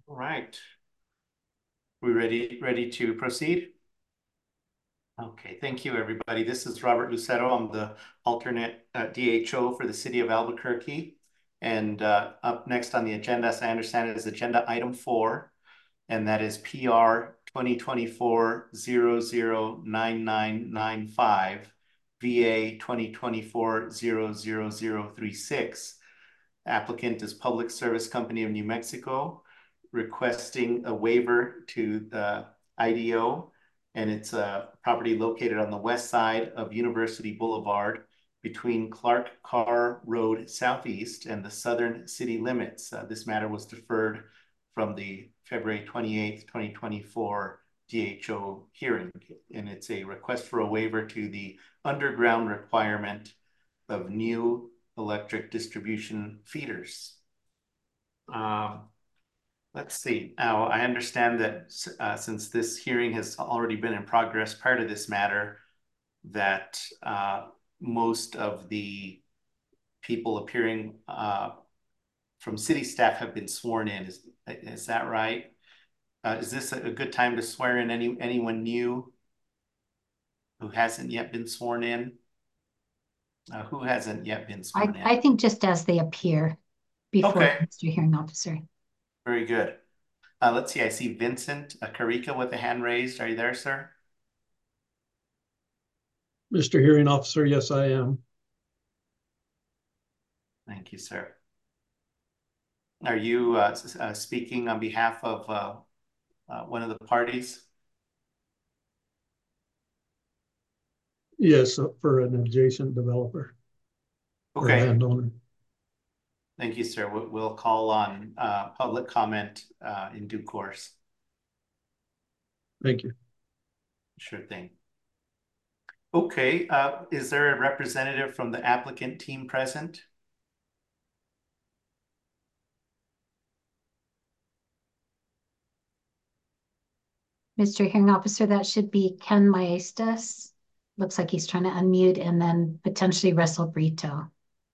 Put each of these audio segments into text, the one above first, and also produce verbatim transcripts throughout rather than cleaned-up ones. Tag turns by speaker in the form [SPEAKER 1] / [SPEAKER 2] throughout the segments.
[SPEAKER 1] All right. We ready ready to proceed? Okay, thank you, everybody. This is Robert Lucero. I'm the alternate uh, D H O for the city of Albuquerque. And uh, up next on the agenda, as I understand it, is agenda item four, and that is P R twenty twenty-four zero zero nine nine nine five, V A twenty twenty-four zero zero zero three six. Applicant is Public Service Company of New Mexico, requesting a waiver to the I D O, and it's a property located on the west side of University Boulevard between Clark Carr Road Southeast and the southern city limits. Uh, this matter was deferred from the February twenty-eighth, twenty twenty-four D H O hearing, and it's a request for a waiver to the underground requirement of new electric distribution feeders. Um, let's see. Now, I understand that uh, since this hearing has already been in progress prior to this matter, that uh, most of the people appearing uh, from city staff have been sworn in. Is, is that right? Uh, is this a good time to swear in any anyone new who hasn't yet been sworn in? Uh, who hasn't yet been
[SPEAKER 2] I,
[SPEAKER 1] sworn in?
[SPEAKER 2] I think just as they appear before
[SPEAKER 1] Okay,
[SPEAKER 2] the Mister Hearing Officer.
[SPEAKER 1] very good. Uh, let's see, I see Vincent Carica with a hand raised. Are you there, sir?
[SPEAKER 3] Mister Hearing Officer, yes, I am.
[SPEAKER 1] Thank you, sir. Are you uh, uh, speaking on behalf of uh, uh, one of the parties?
[SPEAKER 3] Yes, for an adjacent developer or
[SPEAKER 1] Okay,
[SPEAKER 3] landowner.
[SPEAKER 1] thank you, sir. We'll, we'll call on uh, public comment uh, in due course.
[SPEAKER 3] Thank you.
[SPEAKER 1] Sure thing. Okay, uh, is there a representative from the applicant team present?
[SPEAKER 2] Mister Hearing Officer, that should be Ken Maestas. Looks like he's trying to unmute, and then potentially Russell Brito.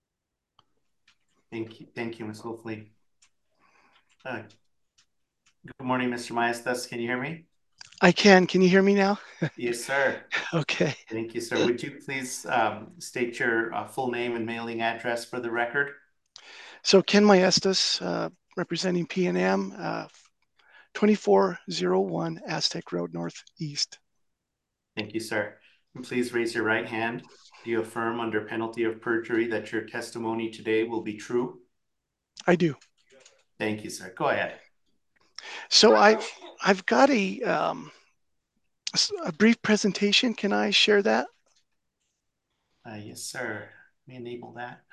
[SPEAKER 1] Thank you, thank you, Miz Hopefully. Uh, good morning, Mister Maestas. Can you hear me?
[SPEAKER 4] I can. Can you hear me now?
[SPEAKER 1] Yes, sir.
[SPEAKER 4] Okay.
[SPEAKER 1] Thank you, sir. Would you please um, state your uh, full name and mailing address for the record?
[SPEAKER 4] So Ken Maestas, uh, representing P and M, uh, twenty-four oh one Aztec Road Northeast.
[SPEAKER 1] Thank you, sir. And please raise your right hand. Do you affirm under penalty of perjury that your testimony today will be true?
[SPEAKER 4] I do.
[SPEAKER 1] Thank you, sir. Go ahead.
[SPEAKER 4] So I, I've got a, um, a brief presentation. Can I share that?
[SPEAKER 1] Uh, yes, sir. Let me enable that.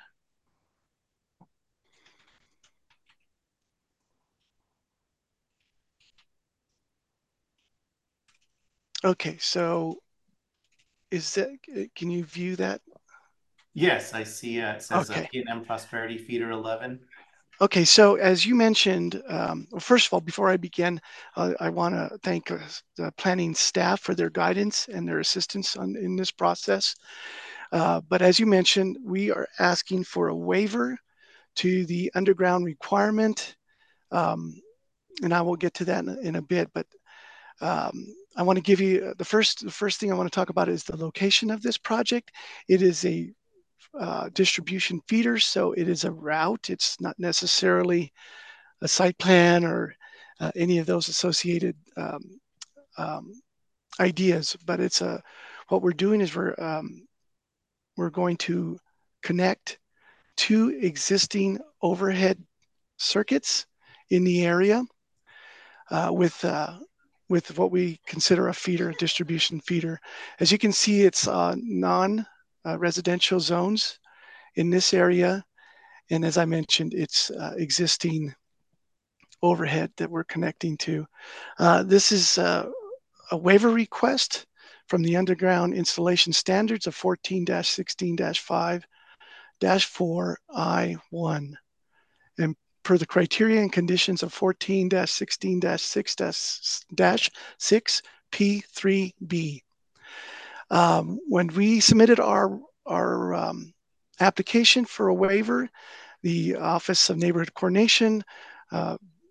[SPEAKER 4] Okay, so is that, can you view that?
[SPEAKER 1] Yes, I see. Uh, it says uh,
[SPEAKER 4] Okay.
[SPEAKER 1] P and M Prosperity Feeder eleven.
[SPEAKER 4] Okay, so as you mentioned, um, well, first of all, before I begin, uh, I want to thank uh, the planning staff for their guidance and their assistance on, in this process. Uh, but as you mentioned, we are asking for a waiver to the underground requirement. Um, and I will get to that in, in a bit, but um, I want to give you the first, the first thing I want to talk about is the location of this project. It is a uh, distribution feeder, so it is a route. It's not necessarily a site plan or uh, any of those associated um, um, ideas, but it's a, what we're doing is we're, um, we're going to connect two existing overhead circuits in the area uh, with uh, with what we consider a feeder, a distribution feeder. As you can see, it's uh, non-residential uh, zones in this area, and as I mentioned, it's uh, existing overhead that we're connecting to. Uh, this is uh, a waiver request from the underground installation standards of fourteen sixteen five four I one. And per the criteria and conditions of fourteen sixteen six six P three B. Um, when we submitted our, our um, application for a waiver, the Office of Neighborhood Coordination uh,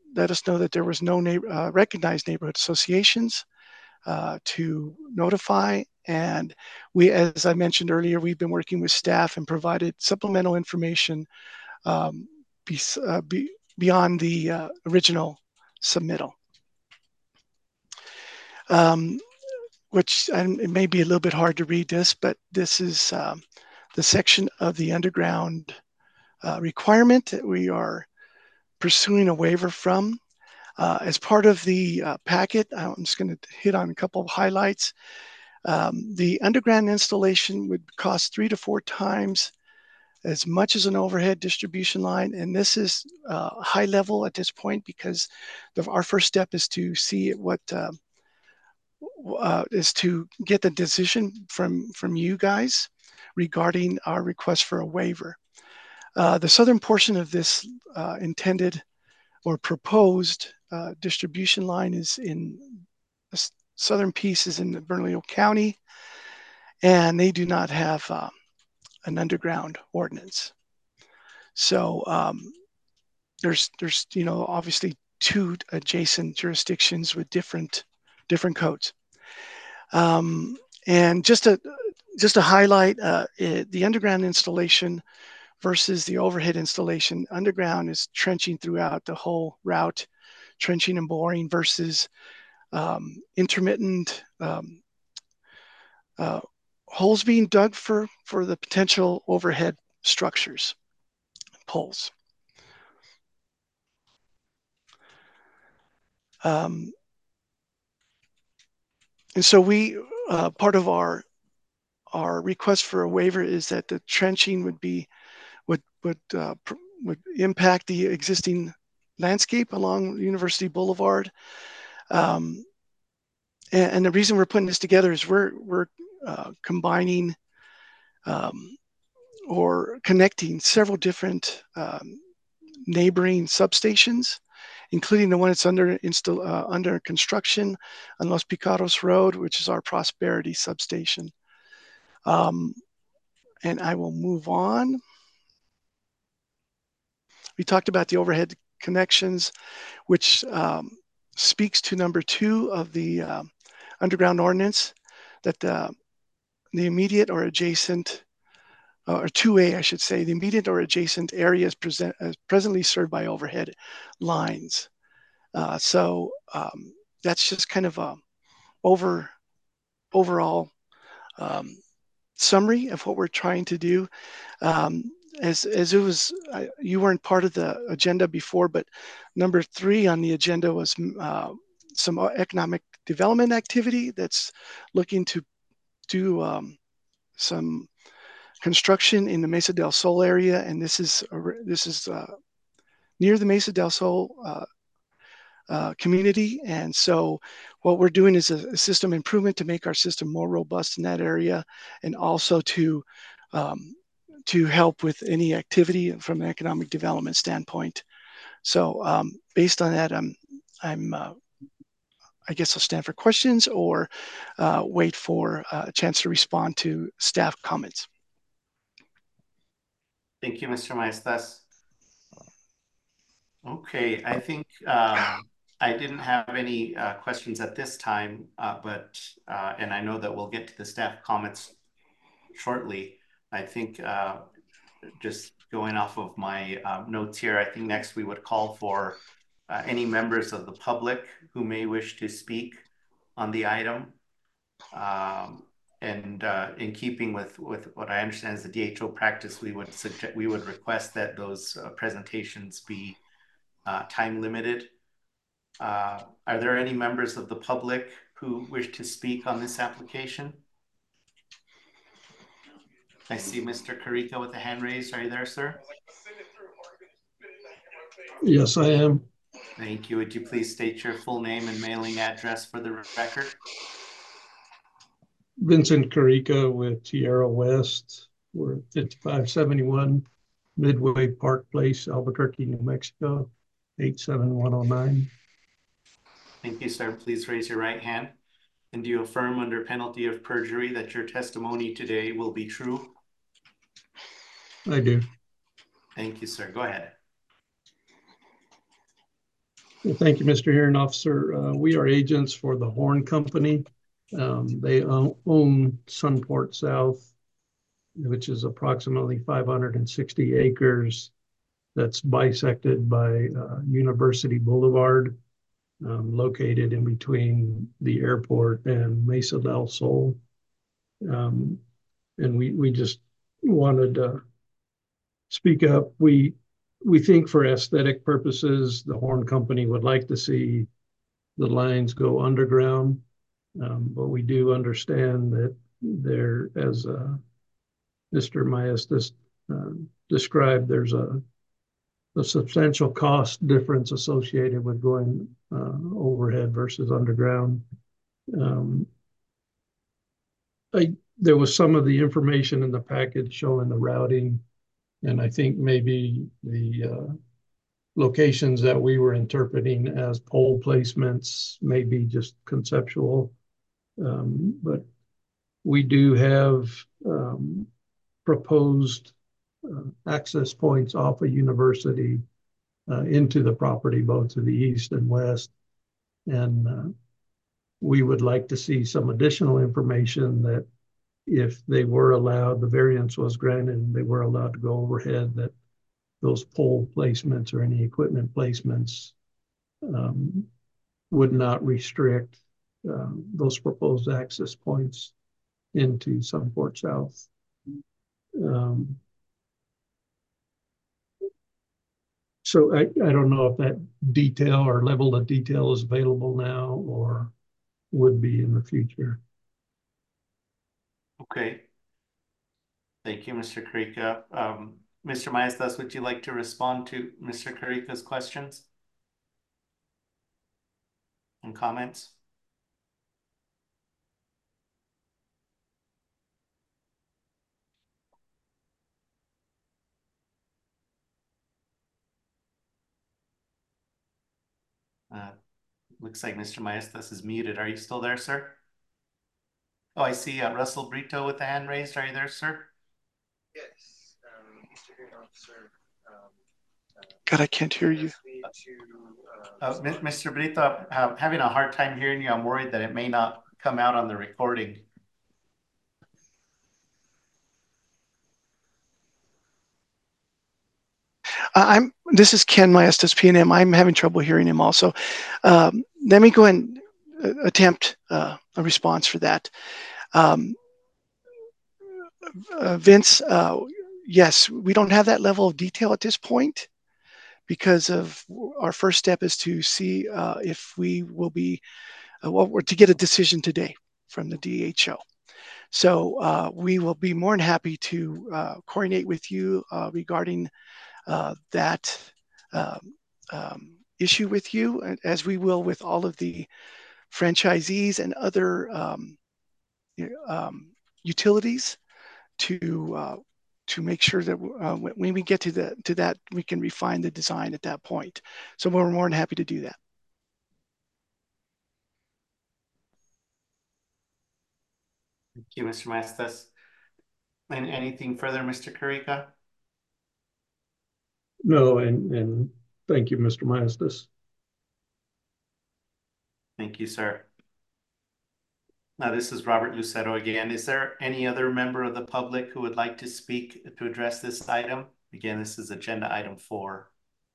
[SPEAKER 4] let us know that there was no neighbor, uh, recognized neighborhood associations uh, to notify. And we, as I mentioned earlier, we've been working with staff and provided supplemental information um, be, uh, be, beyond the uh, original submittal. Um, which and it may be a little bit hard to read this, but this is um, the section of the underground uh, requirement that we are pursuing a waiver from. Uh, as part of the uh, packet, I'm just going to hit on a couple of highlights. Um, the underground installation would cost three to four times as much as an overhead distribution line. And this is uh, high level at this point because the, our first step is to see what uh, uh, is to get the decision from, from you guys regarding our request for a waiver. Uh, the southern portion of this uh, intended or proposed uh, distribution line is in the southern piece is in Bernalillo County, and they do not have uh, an underground ordinance. So um, there's there's you know obviously two adjacent jurisdictions with different different codes. Um, and just to just to highlight uh, it, the underground installation versus the overhead installation. Underground is trenching throughout the whole route, trenching and boring versus um, intermittent um, uh, holes being dug for, for the potential overhead structures, poles. Um, and so we, uh, part of our our request for a waiver is that the trenching would be would would uh, would impact the existing landscape along University Boulevard. Um, and, and the reason we're putting this together is we're we're uh, combining um, or connecting several different um, neighboring substations, including the one that's under install uh, under construction on Los Picaros Road, which is our Prosperity substation. Um, and I will move on. We talked about the overhead connections, which um, speaks to number two of the uh, underground ordinance, that the, the immediate or adjacent, uh, or two A, I should say, the immediate or adjacent areas present, uh, presently served by overhead lines. Uh, so um, that's just kind of a over overall um, summary of what we're trying to do. Um, as as it was, uh, you weren't part of the agenda before, but number three on the agenda was uh, some economic development activity that's looking to do um, some construction in the Mesa del Sol area, and this is uh, this is uh, near the Mesa del Sol uh, uh, community. And so what we're doing is a, a system improvement to make our system more robust in that area, and also to um, to help with any activity from an economic development standpoint. So um, based on that, I'm, I'm uh, I guess I'll stand for questions or uh, wait for a chance to respond to staff comments.
[SPEAKER 1] Thank you, Mister Maestas. Okay, I think um, I didn't have any uh, questions at this time, uh, but, uh, and I know that we'll get to the staff comments shortly. I think uh, just going off of my uh, notes here, I think next we would call for uh, any members of the public who may wish to speak on the item. Um, and uh, in keeping with, with what I understand is the D H O practice, we would suggest, we would request that those uh, presentations be uh, time limited. Uh, are there any members of the public who wish to speak on this application? I see Mister Carica with a hand raised. Are you there, sir?
[SPEAKER 3] Yes, I am.
[SPEAKER 1] Thank you. Would you please state your full name and mailing address for the record?
[SPEAKER 3] Vincent Carica with Tierra West. We're at fifty-five seventy-one Midway Park Place, Albuquerque, New Mexico, eight seven one oh nine.
[SPEAKER 1] Thank you, sir. Please raise your right hand. And do you affirm under penalty of perjury that your testimony today will be true?
[SPEAKER 3] I do.
[SPEAKER 1] Thank you, sir. Go ahead.
[SPEAKER 3] Well, thank you, Mister Hearing Officer. Uh, we are agents for the Horn Company. Um, they own, own Sunport South, which is approximately five hundred sixty acres that's bisected by uh, University Boulevard, um, located in between the airport and Mesa del Sol. Um, and we, we just wanted to speak up. We, we think for aesthetic purposes, the Horn Company would like to see the lines go underground. Um, but we do understand that there, as uh, Mister Maestas uh, described, there's a, a substantial cost difference associated with going uh, overhead versus underground. Um, I, there was some of the information in the package showing the routing, and I think maybe the uh, locations that we were interpreting as pole placements may be just conceptual. Um, but we do have um, proposed uh, access points off of University uh, into the property, both to the east and west. And uh, we would like to see some additional information that if they were allowed, the variance was granted and they were allowed to go overhead, that those pole placements or any equipment placements um, would not restrict um, those proposed access points into Sunport South. Um, so I, I don't know if that detail or level of detail is available now or would be in the future.
[SPEAKER 1] Okay. Thank you, Mister Carica. Um, Mister Maestas, would you like to respond to Mister Carica's questions and comments? Uh, looks like Mister Maestas is muted. Are you still there, sir? Oh, I see uh, Russell Brito with the hand raised. Are you there, sir?
[SPEAKER 5] Yes, um, Mister Hearing Officer. Um, uh,
[SPEAKER 4] God, I can't hear you.
[SPEAKER 5] To, uh,
[SPEAKER 1] uh, Mister Brito, I'm having a hard time hearing you. I'm worried that it may not come out on the recording.
[SPEAKER 4] I'm. This is Ken Maestas, P and M. I'm having trouble hearing him also. Um, let me go and uh, attempt uh, a response for that. Um, uh, Vince, uh, yes, we don't have that level of detail at this point because of our first step is to see uh, if we will be, uh, well, we're to get a decision today from the D H O. So uh, we will be more than happy to uh, coordinate with you uh, regarding uh, that um, um, issue with you, as we will with all of the franchisees and other um, um, utilities, to uh, to make sure that uh, when we get to the to that, we can refine the design at that point. So we're more than happy to do that.
[SPEAKER 1] Thank you, Mister Maestas. And anything further, Mister Carica?
[SPEAKER 3] No, and, and thank you, Mister Maestas.
[SPEAKER 1] Thank you, sir. Now, this is Robert Lucero again. Is there any other member of the public who would like to speak to address this item? Again, this is agenda item four.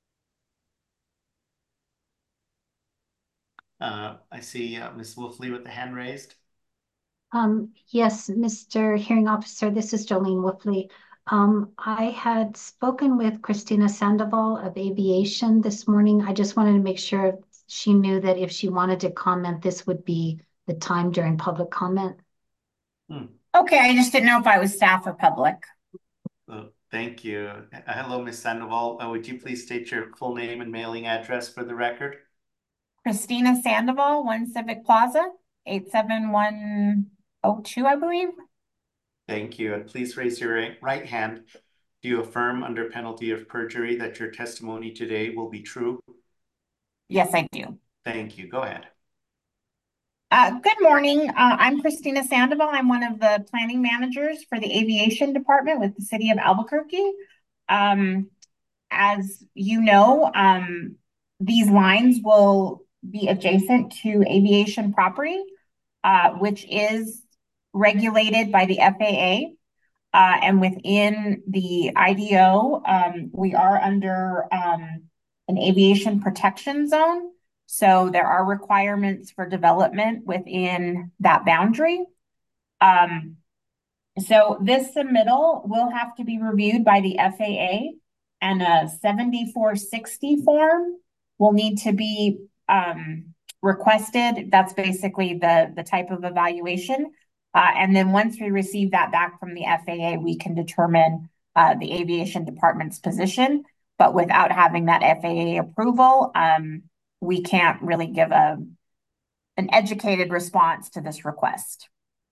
[SPEAKER 1] Uh, I see uh, Miz Wolfley with the hand raised.
[SPEAKER 2] Um, yes, Mister Hearing Officer, this is Jolene Wolfley. Um, I had spoken with Christina Sandoval of Aviation this morning. I just wanted to make sure she knew that if she wanted to comment, this would be the time during public comment.
[SPEAKER 1] Hmm.
[SPEAKER 6] Okay, I just didn't know if I was staff or public.
[SPEAKER 1] Oh, thank you. Uh, hello, Miz Sandoval. Uh, would you please state your full name and mailing address for the record?
[SPEAKER 6] Christina Sandoval, One Civic Plaza, eight seven one oh two, I believe.
[SPEAKER 1] Thank you. And please raise your right hand. Do you affirm under penalty of perjury that your testimony today will be true?
[SPEAKER 6] Yes, I do.
[SPEAKER 1] Thank you. Go ahead.
[SPEAKER 6] Uh, good morning. Uh, I'm Christina Sandoval. I'm one of the planning managers for the aviation department with the city of Albuquerque. Um, as you know, um, these lines will be adjacent to aviation property, uh, which is regulated by the F A A. Uh, and within the I D O, um, we are under um, an aviation protection zone. So there are requirements for development within that boundary. Um, so this submittal will have to be reviewed by the F A A, and a seventy-four sixty form will need to be um, requested. That's basically the, the type of evaluation. Uh, and then once we receive that back from the F A A, we can determine uh, the aviation department's position. But without having that F A A approval, um, we can't really give a, an educated response to this request.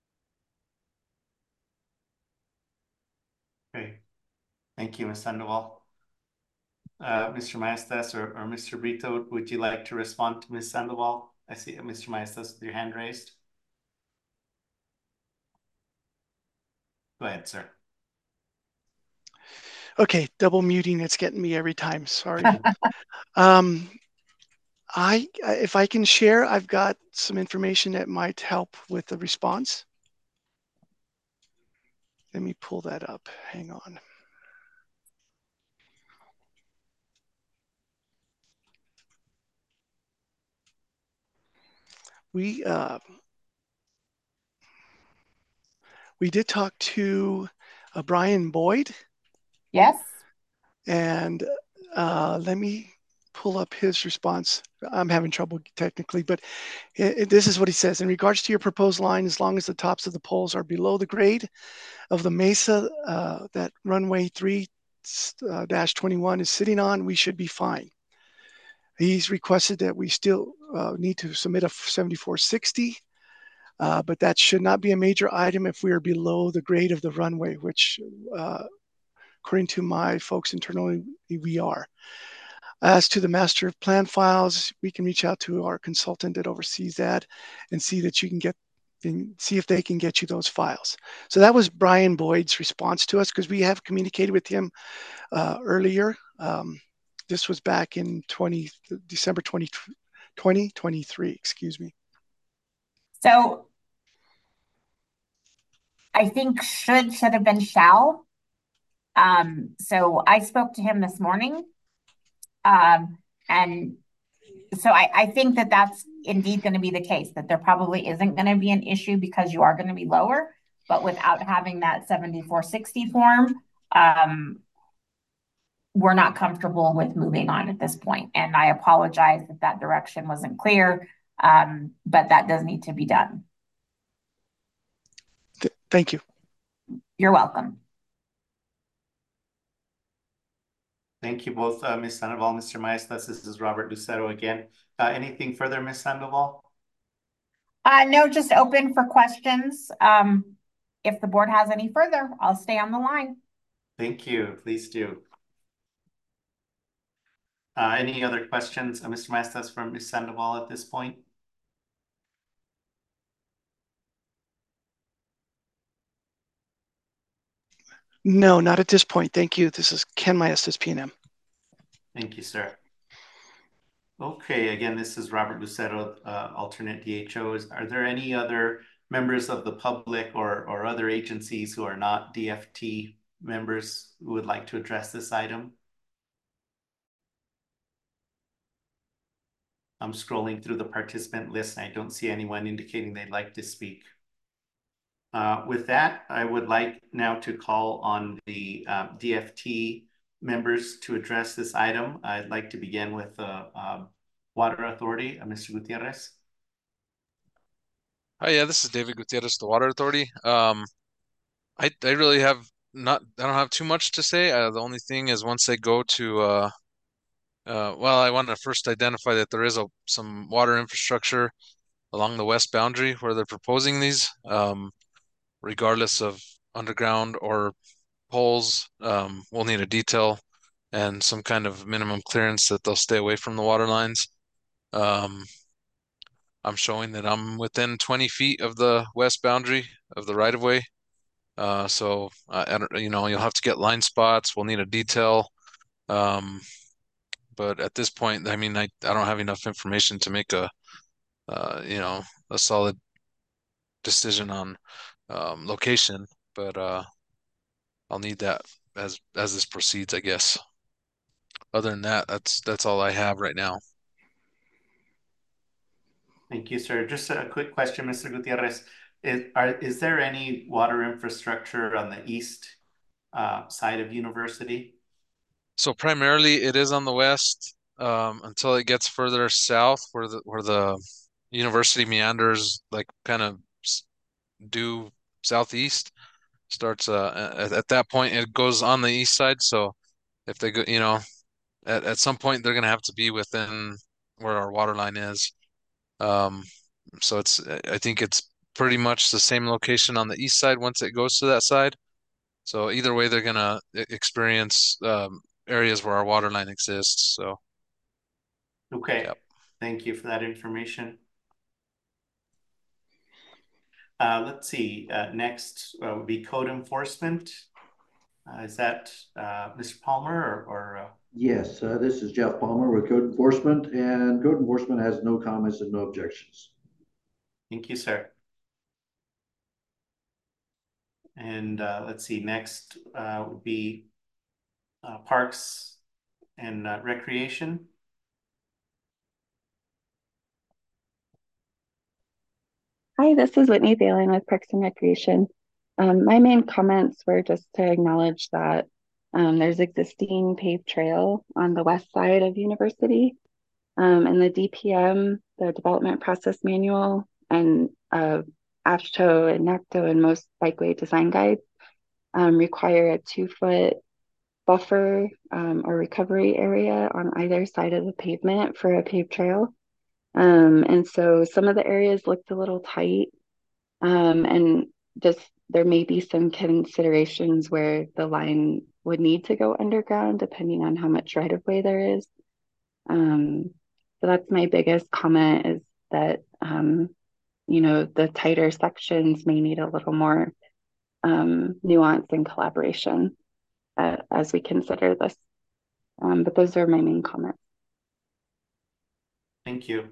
[SPEAKER 1] Okay, thank you, Miz Sandoval. Uh, Mister Maestas or, or Mister Brito, would you like to respond to Miz Sandoval? I see Mister Maestas with your hand raised. Go ahead, sir.
[SPEAKER 4] Okay, double muting. It's getting me every time. Sorry. um, I, if I can share, I've got some information that might help with the response. Let me pull that up. Hang on. We uh, we did talk to uh, Brian Boyd.
[SPEAKER 6] Yes.
[SPEAKER 4] And uh, let me pull up his response. I'm having trouble technically, but it, it, this is what he says. In regards to your proposed line, as long as the tops of the poles are below the grade of the mesa uh, that runway three dash twenty-one is sitting on, we should be fine. He's requested that we still uh, need to submit a seventy-four sixty, uh, but that should not be a major item if we are below the grade of the runway, which uh, according to my folks internally, we are. As to the master plan files, we can reach out to our consultant that oversees that and see that you can get, and see if they can get you those files. So that was Brian Boyd's response to us, because we have communicated with him uh, earlier. Um, this was back in twenty, December twenty twenty-three, excuse me.
[SPEAKER 6] So I think should should have been shall. Um, so I spoke to him this morning. Um, and so I, I think that that's indeed going to be the case, that there probably isn't going to be an issue because you are going to be lower, but without having that seventy-four sixty form, um, we're not comfortable with moving on at this point. And I apologize if that direction wasn't clear, um, but that does need to be done.
[SPEAKER 4] Th- thank you.
[SPEAKER 6] You're welcome.
[SPEAKER 1] Thank you both, uh, Miz Sandoval, Mister Maestas. This is Robert Lucero again. Uh, anything further, Miz Sandoval?
[SPEAKER 6] Uh, no, just open for questions. Um, if the board has any further, I'll stay on the line.
[SPEAKER 1] Thank you. Please do. Uh, any other questions, uh, Mister Maestas, from Miz Sandoval at this point?
[SPEAKER 4] No, not at this point. Thank you. This is Ken Maestas, P and M.
[SPEAKER 1] Thank you, sir. Okay, again, this is Robert Lucero, uh, alternate D H Os. Are there any other members of the public or, or other agencies who are not D F T members who would like to address this item? I'm scrolling through the participant list and I don't see anyone indicating they'd like to speak. Uh, with that, I would like now to call on the uh, D F T members to address this item. I'd like to begin with the uh, uh, Water Authority, uh, Mister Gutierrez.
[SPEAKER 7] Hi, yeah, this is David Gutierrez, the Water Authority. Um, I I really have not I don't have too much to say. Uh, the only thing is once they go to uh, uh, well, I want to first identify that there is a some water infrastructure along the west boundary where they're proposing these, um, regardless of underground or poles. Um, we'll need a detail and some kind of minimum clearance that they'll stay away from the water lines. Um, I'm showing that I'm within twenty feet of the west boundary of the right of way. Uh, so, uh, I don't, you know, you'll have to get line spots. We'll need a detail. Um, but at this point, I mean, I, I don't have enough information to make a, uh, you know, a solid decision on um, location, but uh, I'll need that as as this proceeds, I guess. Other than that, that's that's all I have right now.
[SPEAKER 1] Thank you, sir. Just a quick question, Mister Gutierrez. Is, are, is there any water infrastructure on the east uh, side of University?
[SPEAKER 7] So primarily it is on the west um, until it gets further south where the where the university meanders like kind of due southeast starts uh at, at that point it goes on the east side. So if they go, you know, at, at some point they're gonna have to be within where our water line is. Um, so it's I think it's pretty much the same location on the east side once it goes to that side. So either way, they're gonna e- experience um, areas where our water line exists. So,
[SPEAKER 1] Okay,
[SPEAKER 7] yep.
[SPEAKER 1] thank you for that information. Uh, let's see, uh, next uh, would be code enforcement. Uh, is that uh, Mister Palmer or, or uh...
[SPEAKER 8] Yes, uh, this is Jeff Palmer with Code Enforcement, and Code Enforcement has no comments and no objections.
[SPEAKER 1] Thank you, sir. And uh, let's see, next uh, would be uh, Parks and uh, Recreation.
[SPEAKER 9] Hi, this is Whitney Thalen with Parks and Recreation. Um, my main comments were just to acknowledge that um, there's existing paved trail on the west side of University, um, and the D P M, the Development Process Manual, and uh, AASHTO and NACTO and most bikeway design guides um, require a two-foot buffer um, or recovery area on either side of the pavement for a paved trail. Um, and so some of the areas looked a little tight, um, and just there may be some considerations where the line would need to go underground depending on how much right of way there is. Um, so that's my biggest comment is that, um, you know, the tighter sections may need a little more um, nuance and collaboration uh, as we consider this. Um, but those are my main comments.
[SPEAKER 1] Thank you.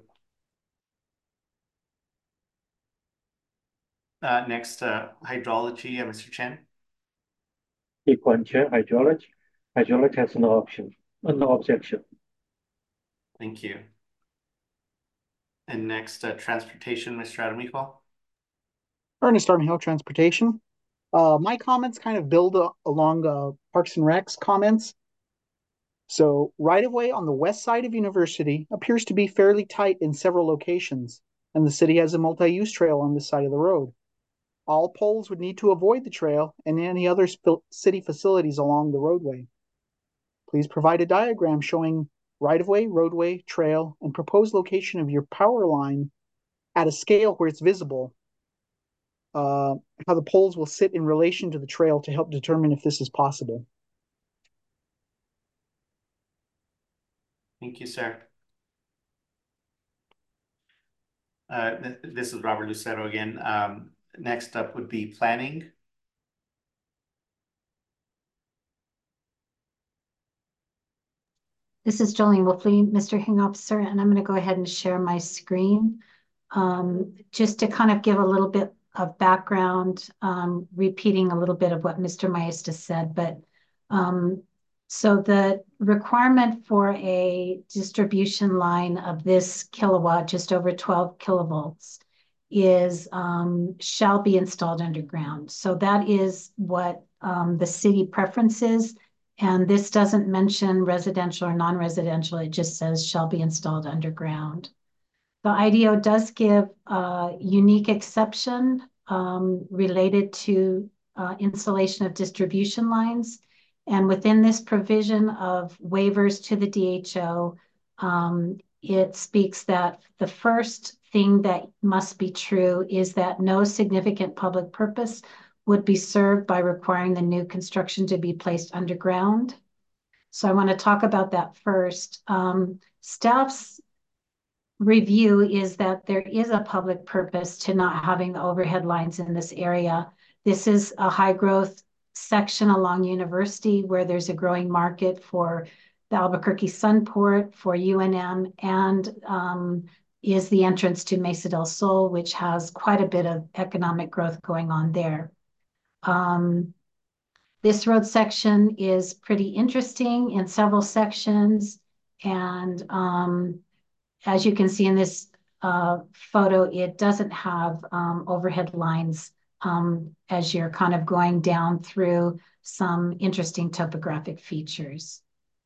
[SPEAKER 1] Uh, next, uh, hydrology, uh, Mister Chen.
[SPEAKER 10] Equal Chair, hydrology. Hydrology has no option, uh, no objection.
[SPEAKER 1] Thank you. And next, uh, transportation, Mister Armijo.
[SPEAKER 11] Ernest Armijo, Transportation. Uh, my comments kind of build uh, along uh, Parks and Rec's comments. So right-of-way on the west side of University appears to be fairly tight in several locations, and the city has a multi-use trail on this side of the road. All poles would need to avoid the trail and any other city facilities along the roadway. Please provide a diagram showing right-of-way, roadway, trail, and proposed location of your power line at a scale where it's visible. Uh, how the poles will sit in relation to the trail to help determine if this is possible.
[SPEAKER 1] Thank you, sir. Uh, th this is Robert Lucero again. Um, next up would be planning.
[SPEAKER 2] This is Jolene Wolfley, Mister Hearing Officer, and I'm going to go ahead and share my screen. Um, just to kind of give a little bit of background, um, repeating a little bit of what Mister Maestas said, but um, so the requirement for a distribution line of this kilowatt, just over twelve kilovolts, is um, shall be installed underground. So that is what um, the city preference is. And this doesn't mention residential or non-residential. It just says shall be installed underground. The I D O does give a unique exception um, related to uh, installation of distribution lines. And within this provision of waivers to the D H O, um, it speaks that the first thing that must be true is that no significant public purpose would be served by requiring the new construction to be placed underground. So I want to talk about that first. Um, staff's review is that there is a public purpose to not having the overhead lines in this area. This is a high growth section along University where there's a growing market for the Albuquerque Sunport for U N M, and um, is the entrance to Mesa del Sol, which has quite a bit of economic growth going on there. Um, this road section is pretty interesting in several sections, and um, as you can see in this uh, photo, it doesn't have um, overhead lines um, as you're kind of going down through some interesting topographic features.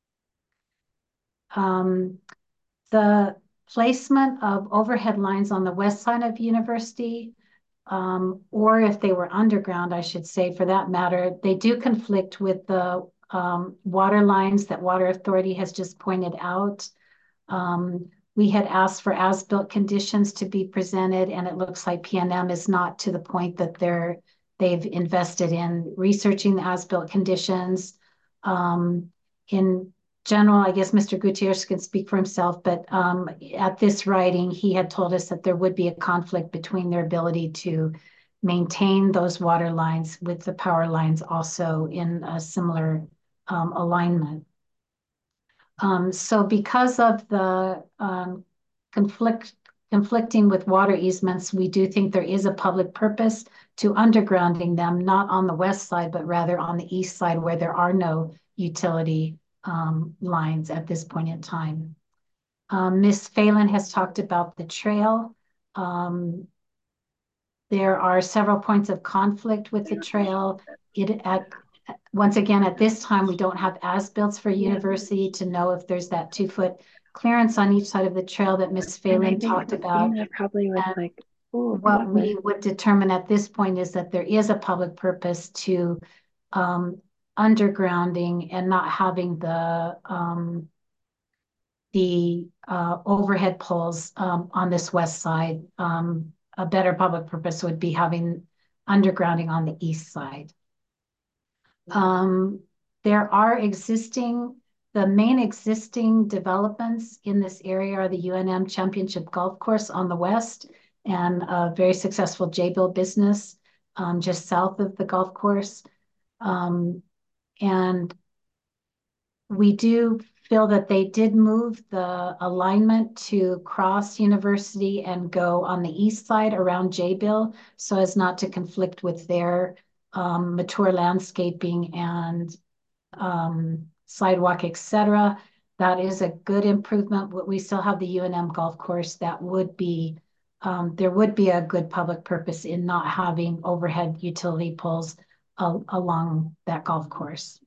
[SPEAKER 2] Um, the placement of overhead lines on the west side of University, um, or if they were underground, I should say, for that matter, they do conflict with the um, water lines that Water Authority has just pointed out. Um, we had asked for as-built conditions to be presented, and it looks like P N M is not to the point that they're they've invested in researching the as-built conditions. Um, in general, I guess Mister Gutierrez can speak for himself, but um, at this writing, he had told us that there would be a conflict between their ability to maintain those water lines with the power lines also in a similar um, alignment. Um, so because of the um, conflict conflicting with water easements, we do think there is a public purpose to undergrounding them, not on the west side, but rather on the east side where there are no utility um, lines at this point in time. Um, Miz Phelan has talked about the trail. Um, there are several points of conflict with the trail. It at Once again, at this time, we don't have as-built for University to know if there's that two-foot clearance on each side of the trail that Miz Phelan talked about.
[SPEAKER 9] Probably with
[SPEAKER 2] and
[SPEAKER 9] like, ooh,
[SPEAKER 2] what we would determine at this point is that there is a public purpose to um, undergrounding and not having the um, the uh, overhead poles um, on this west side. Um, a better public purpose would be having undergrounding on the east side. Um, there are existing, the main existing developments in this area are the U N M Championship Golf Course on the west and a very successful J-Bill business um, just south of the golf course. Um, and we do feel that they did move the alignment to cross University and go on the east side around J-Bill so as not to conflict with their um, mature landscaping and um, sidewalk, et cetera. That is a good improvement. We still have the U N M golf course that would be, um, there would be a good public purpose in not having overhead utility poles uh, along that golf course.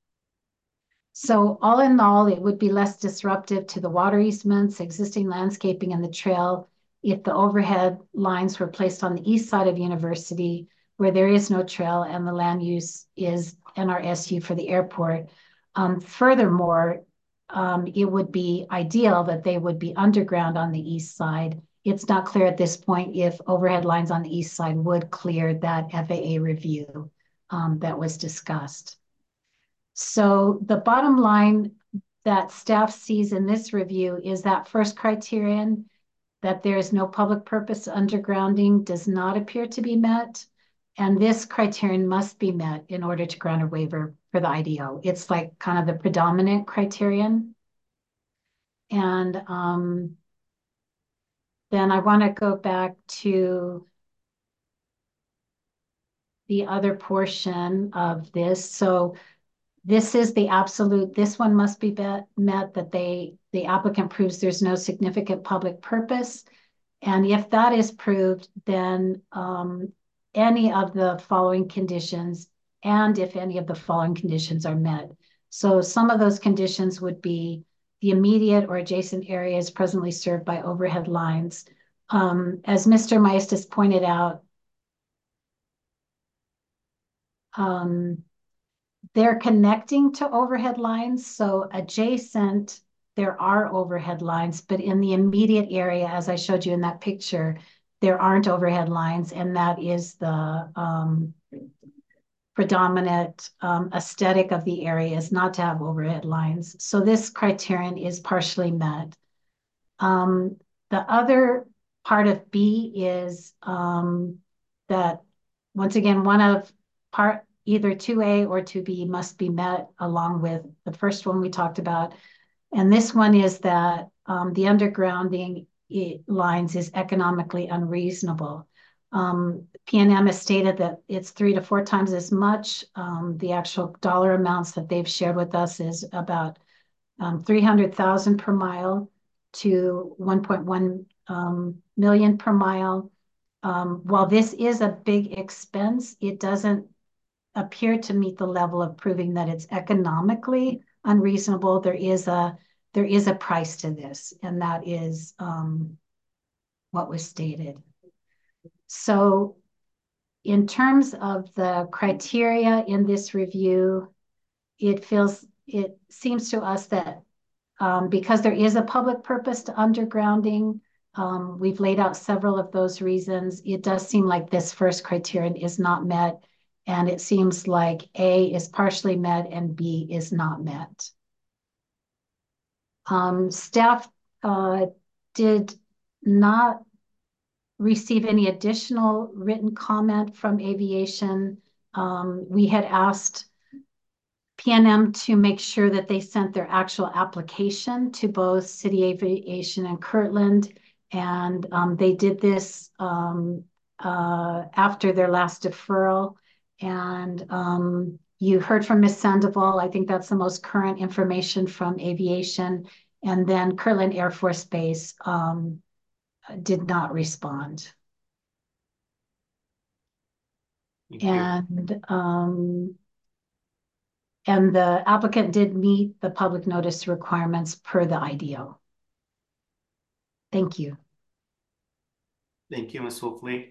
[SPEAKER 2] So all in all, it would be less disruptive to the water easements, existing landscaping, and the trail if the overhead lines were placed on the east side of University, where there is no trail and the land use is N R S U for the airport. Um, furthermore, um, it would be ideal that they would be underground on the east side. It's not clear at this point if overhead lines on the east side would clear that F A A review um, that was discussed. So the bottom line that staff sees in this review is that first criterion, that there is no public purpose undergrounding, does not appear to be met. And this criterion must be met in order to grant a waiver for the I D O. It's like kind of the predominant criterion. And um, then I want to go back to the other portion of this. So this is the absolute, this one must be bet, met, that they, the applicant proves there's no significant public purpose. And if that is proved, then um, any of the following conditions, and if any of the following conditions are met. So some of those conditions would be the immediate or adjacent areas presently served by overhead lines. Um, as Mister Maestas pointed out, um, they're connecting to overhead lines. So adjacent, there are overhead lines, but in the immediate area, as I showed you in that picture, there aren't overhead lines. And that is the um, predominant um, aesthetic of the area, is not to have overhead lines. So this criterion is partially met. Um, the other part of B is um, that, once again, one of part, either two A or two B must be met along with the first one we talked about. And this one is that um, the undergrounding it, lines is economically unreasonable. Um, P and M has stated that it's three to four times as much. Um, the actual dollar amounts that they've shared with us is about um, three hundred thousand per mile to one point one um, million per mile. Um, while this is a big expense, it doesn't appear to meet the level of proving that it's economically unreasonable. There is a there is a price to this, and that is um, what was stated. So in terms of the criteria in this review, it feels it seems to us that um, because there is a public purpose to undergrounding, um, we've laid out several of those reasons. It does seem like this first criterion is not met, and it seems like A is partially met and B is not met. Um, staff uh, did not receive any additional written comment from aviation. Um, we had asked P and M to make sure that they sent their actual application to both City Aviation and Kirtland. And um, they did this um, uh, after their last deferral. And um, you heard from Miz Sandoval. I think that's the most current information from aviation. And then Kirtland Air Force Base um, did not respond.
[SPEAKER 1] Thank
[SPEAKER 2] and
[SPEAKER 1] you.
[SPEAKER 2] um, and the applicant did meet the public notice requirements per the I D O. Thank you.
[SPEAKER 1] Thank you, Miz Wolfley.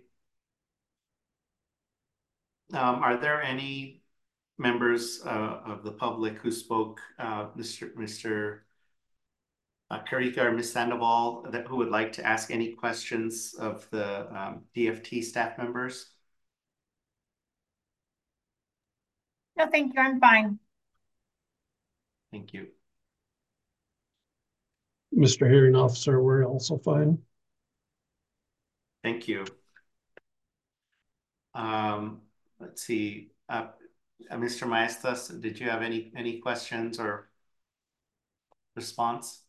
[SPEAKER 1] Um, are there any members uh, of the public who spoke, uh, Mister Mister Uh, Karika or Miz Sandoval, that who would like to ask any questions of the um, D F T staff members?
[SPEAKER 6] No, thank you. I'm fine.
[SPEAKER 1] Thank you.
[SPEAKER 3] Mister Hearing Officer, we're also fine.
[SPEAKER 1] Thank you. Um, let's see. Uh, uh, Mister Maestas, did you have any any questions or response?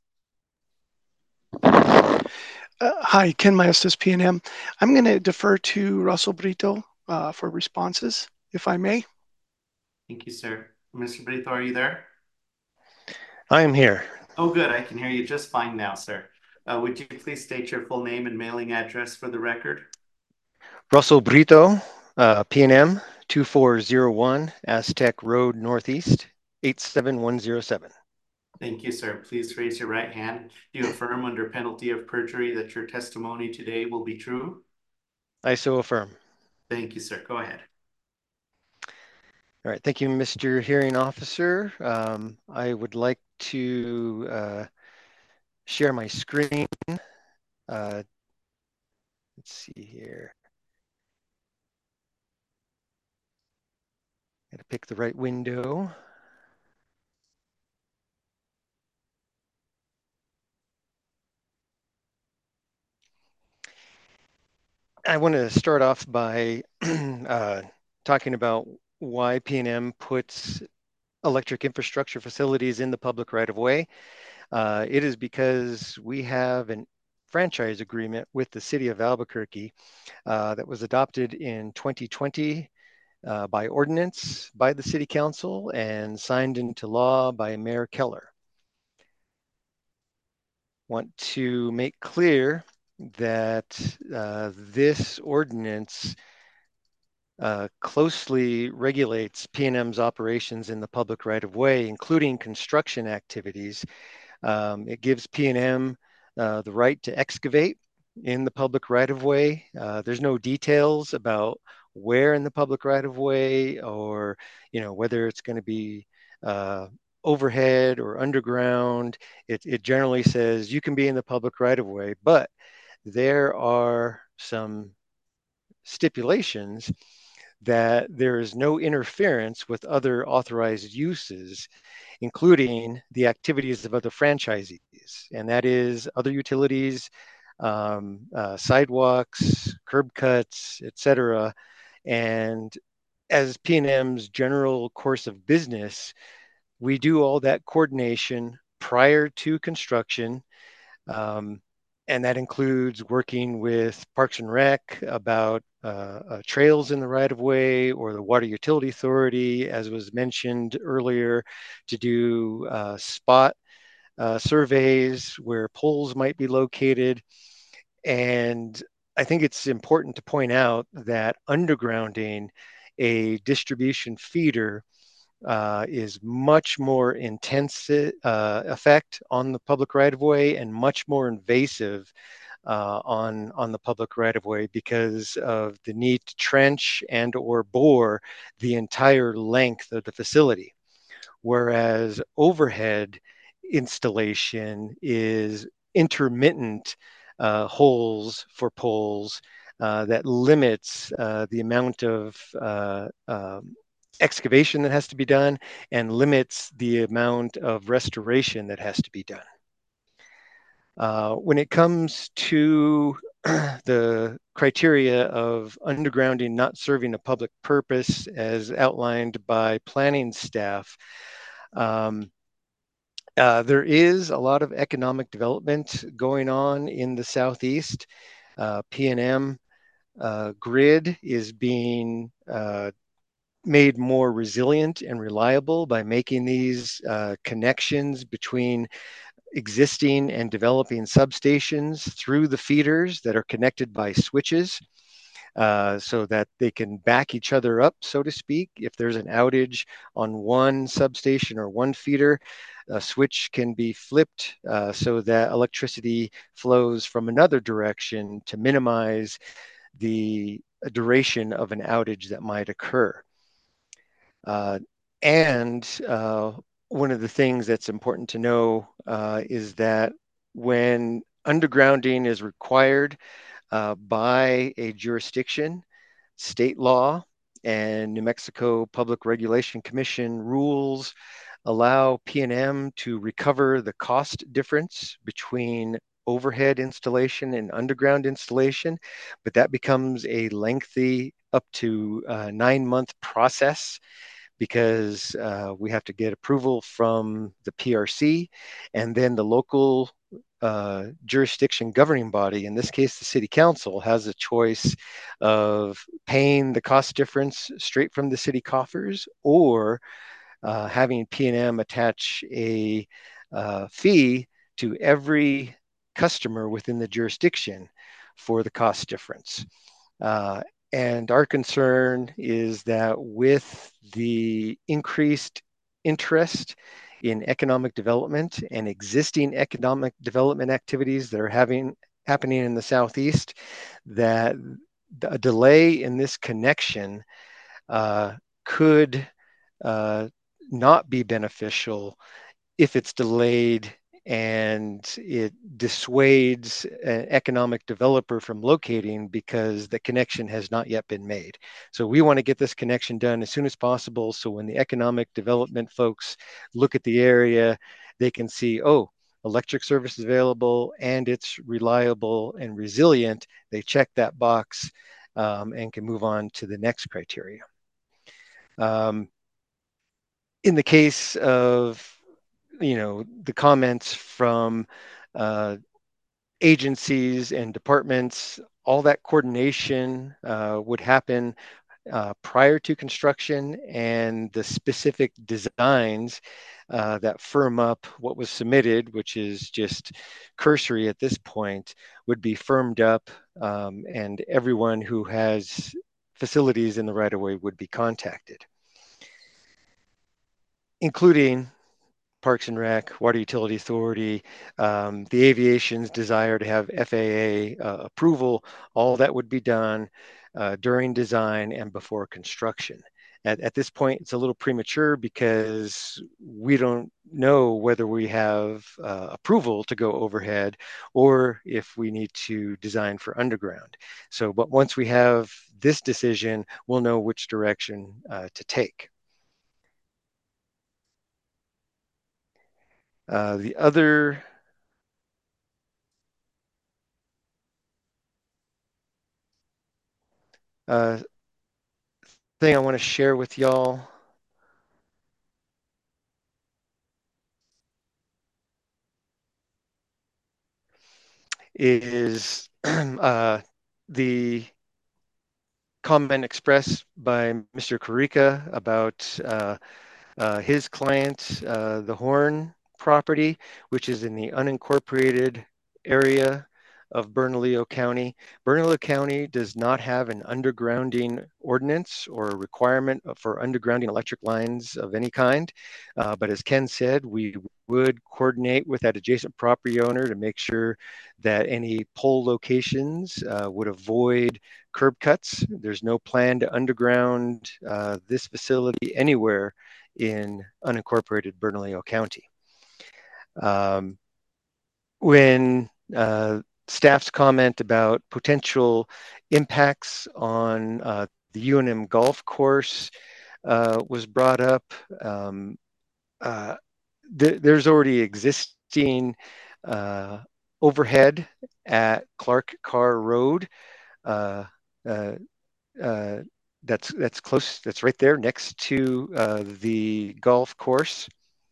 [SPEAKER 4] Uh, hi, Ken Maestas, P and M. I'm going to defer to Russell Brito uh, for responses, if I may.
[SPEAKER 1] Thank you, sir. Mister Brito, are you there?
[SPEAKER 12] I am here.
[SPEAKER 1] Oh, good. I can hear you just fine now, sir. Uh, would you please state your full name and mailing address for the record?
[SPEAKER 12] Russell Brito, uh, P and M, two four zero one Aztec Road Northeast, eight seven one zero seven.
[SPEAKER 1] Thank you, sir. Please raise your right hand. Do you affirm under penalty of perjury that your testimony today will be true?
[SPEAKER 12] I so affirm.
[SPEAKER 1] Thank you, sir. Go ahead.
[SPEAKER 12] All right. Thank you, Mister Hearing Officer. Um, I would like to uh, share my screen. Uh, let's see here. Got to pick the right window. I want to start off by uh, talking about why P and M puts electric infrastructure facilities in the public right of way. Uh, it is because we have a franchise agreement with the city of Albuquerque uh, that was adopted in twenty twenty uh, by ordinance by the city council and signed into law by Mayor Keller. Want to make clear that uh, this ordinance uh, closely regulates P and M's operations in the public right of way, including construction activities. Um, it gives P and M uh, the right to excavate in the public right of way. Uh, there's no details about where in the public right of way, or you know whether it's going to be uh, overhead or underground. It, it generally says you can be in the public right of way, but there are some stipulations that there is no interference with other authorized uses, including the activities of other franchisees, and that is other utilities, um, uh, sidewalks, curb cuts, et cetera. And as P and M's general course of business, we do all that coordination prior to construction. Um, and that includes working with Parks and Rec about uh, uh, trails in the right of way, or the Water Utility Authority, as was mentioned earlier, to do uh, spot uh, surveys where poles might be located. And I think it's important to point out that undergrounding a distribution feeder uh, is much more intense uh, effect on the public right of way, and much more invasive uh, on on the public right of way, because of the need to trench and or bore the entire length of the facility. Whereas overhead installation is intermittent uh, holes for poles uh, that limits uh, the amount of uh, um, excavation that has to be done, and limits the amount of restoration that has to be done. Uh, when it comes to the criteria of undergrounding not serving a public purpose as outlined by planning staff, um, uh, there is a lot of economic development going on in the Southeast. Uh, P and M uh, grid is being uh, made more resilient and reliable by making these uh, connections between existing and developing substations through the feeders that are connected by switches, uh, so that they can back each other up, so to speak. If there's an outage on one substation or one feeder, a switch can be flipped uh, so that electricity flows from another direction to minimize the duration of an outage that might occur. Uh, and uh, one of the things that's important to know uh, is that when undergrounding is required uh, by a jurisdiction, state law and New Mexico Public Regulation Commission rules allow P and M to recover the cost difference between overhead installation and underground installation, but that becomes a lengthy, up to uh, nine month process, because uh, we have to get approval from the P R C, and then the local uh, jurisdiction governing body, in this case the city council, has a choice of paying the cost difference straight from the city coffers, or uh, having P and M attach a uh, fee to every customer within the jurisdiction for the cost difference. Uh, and our concern is that with the increased interest in economic development and existing economic development activities that are having happening in the Southeast, that a delay in this connection uh, could uh, not be beneficial if it's delayed and it dissuades an economic developer from locating because the connection has not yet been made. So we want to get this connection done as soon as possible, so when the economic development folks look at the area, they can see, oh, electric service is available and it's reliable and resilient. They check that box um, and can move on to the next criteria. Um, in the case of, you know, the comments from uh, agencies and departments, all that coordination uh, would happen uh, prior to construction, and the specific designs uh, that firm up what was submitted, which is just cursory at this point, would be firmed up, um, and everyone who has facilities in the right of way would be contacted, including Parks and Rec, Water Utility Authority, um, the aviation's desire to have F A A uh, approval. All that would be done uh, during design and before construction. At, at this point, it's a little premature because we don't know whether we have uh, approval to go overhead or if we need to design for underground. So, but once we have this decision, we'll know which direction uh, to take. Uh, the other uh, thing I want to share with y'all is uh, the comment expressed by Mister Corica about uh, uh, his client, uh, the Horn property, which is in the unincorporated area of Bernalillo County. Bernalillo County does not have an undergrounding ordinance or a requirement for undergrounding electric lines of any kind. Uh, but as Ken said, we would coordinate with that adjacent property owner to make sure that any pole locations uh, would avoid curb cuts. There's no plan to underground uh, this facility anywhere in unincorporated Bernalillo County. Um, when uh, staff's comment about potential impacts on uh, the U N M golf course uh, was brought up, um, uh, th there's already existing uh, overhead at Clark Carr Road. Uh, uh, uh, that's that's close. That's right there next to uh, the golf course.